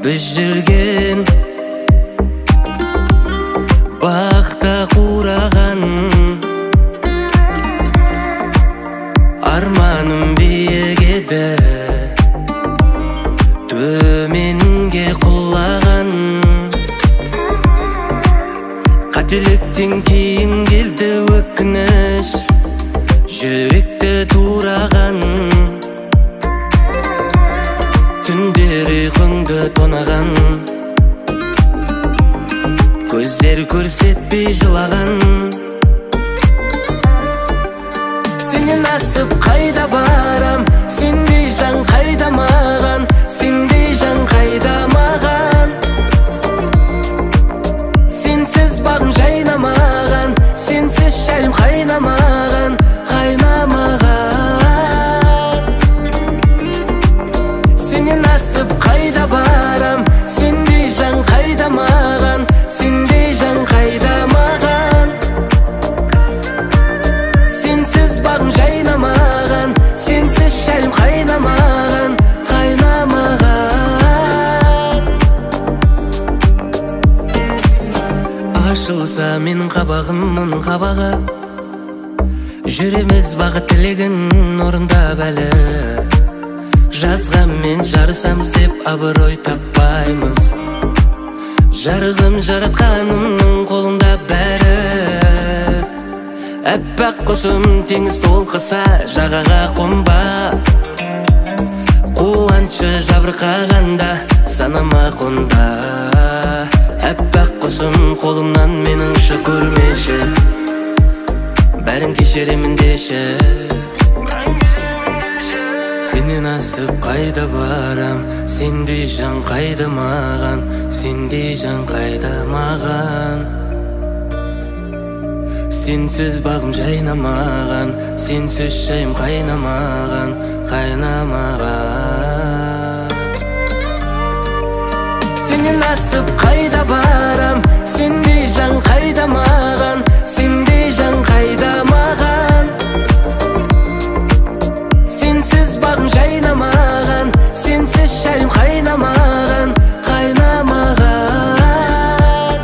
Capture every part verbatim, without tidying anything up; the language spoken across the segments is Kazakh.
біз жүрген бақта қураған арманым биік еді, төменге құлаған. Қателіктен кейін келді өкініш, жүректі тураған. Түндер ұйқыңды тонаған, көздер көрсетпей жылаған. Сенен асып қайда барам, сендей жан қайда маған, сендей жан қайда маған. Сенсіз бағым жайнамаған, сенсіз шайым қайнамаған, қайнамаған. Сенен асып қайда барам, сендей жан қайда маған, сендей жан қайда маған. Сенсіз бағым жайнамаған, сенсіз шайым қайнамаған, қайнамаған. Ашылса менің қабағым, мұның қабағы, жүреміз бағыт тілегін орындап әлі. Жазғанмен жарысамыз деп абырой таппаймыз. Жарығым жаратқанымның қолында бәрі. Әппақ құсым теңіз толқыса жағаға қонба. Қуаншы жабырқағанда санама қонда. Әппақ құсым қолымнан менің ұшы көрмеші, бәрін кешеремін деші. Сенен асып қайда барам, сендей жан қайда маған, сендей жан қайда маған. Сенсіз бағым жайнамаған, сенсіз шайым қайнамаған, қайнамаған. Сенен асып қайда барам, сендей жан қайда маған, сендей жан қайда маған. Сенсіз бағым жайнамаған, сенсіз шайым қайнамаған, қайнамаған.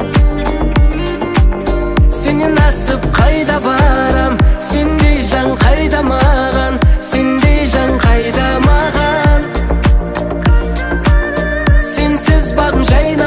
Сенен асып қайда барам, сендей жан қайда маған, сендей жан қайда маған. Сенсіз бағым жайнамаған.